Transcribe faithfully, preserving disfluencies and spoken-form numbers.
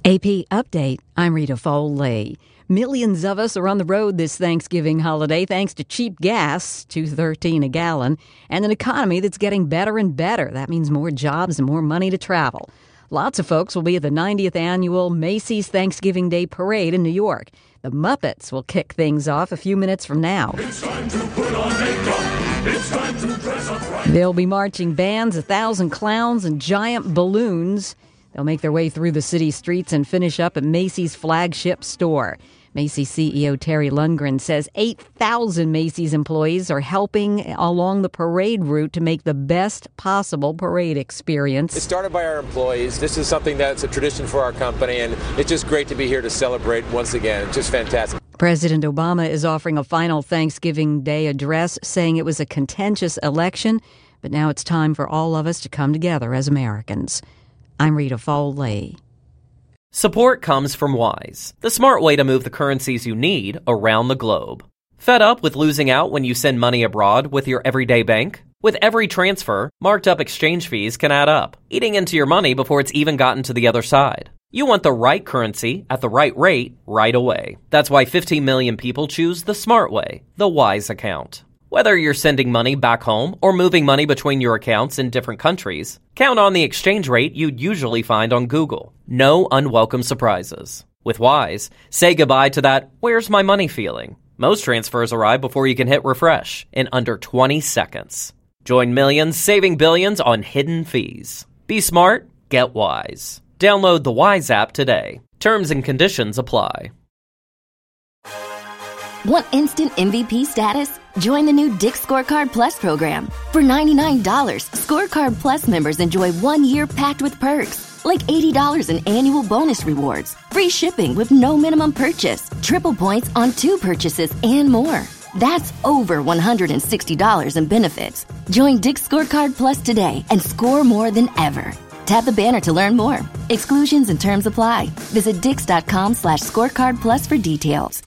A P Update, I'm Rita Foley. Millions of us are on the road this Thanksgiving holiday thanks to cheap gas, two dollars and thirteen cents a gallon, and an economy that's getting better and better. That means more jobs and more money to travel. Lots of folks will be at the ninetieth Annual Macy's Thanksgiving Day Parade in New York. The Muppets will kick things off a few minutes from now. It's time to put on makeup. It's time to dress up right. There'll be marching bands, a thousand clowns, and giant balloons. They'll make their way through the city streets and finish up at Macy's flagship store. Macy's C E O Terry Lundgren says eight thousand Macy's employees are helping along the parade route to make the best possible parade experience. It started by our employees. This is something that's a tradition for our company, and it's just great to be here to celebrate once again. It's just fantastic. President Obama is offering a final Thanksgiving Day address, saying it was a contentious election, but now it's time for all of us to come together as Americans. I'm Rita Foley. Support comes from Wise, the smart way to move the currencies you need around the globe. Fed up with losing out when you send money abroad with your everyday bank? With every transfer, marked up exchange fees can add up, eating into your money before it's even gotten to the other side. You want the right currency at the right rate right away. That's why fifteen million people choose the smart way, the Wise account. Whether you're sending money back home or moving money between your accounts in different countries, count on the exchange rate you'd usually find on Google. No unwelcome surprises. With Wise, say goodbye to that "where's my money" feeling. Most transfers arrive before you can hit refresh in under twenty seconds. Join millions saving billions on hidden fees. Be smart, get Wise. Download the Wise app today. Terms and conditions apply. Want instant M V P status? Join the new Dick's Scorecard Plus program. For ninety-nine dollars, Scorecard Plus members enjoy one year packed with perks, like eighty dollars in annual bonus rewards, free shipping with no minimum purchase, triple points on two purchases, and more. That's over one hundred sixty dollars in benefits. Join Dick's Scorecard Plus today and score more than ever. Tap the banner to learn more. Exclusions and terms apply. Visit dix.com slash scorecard plus for details.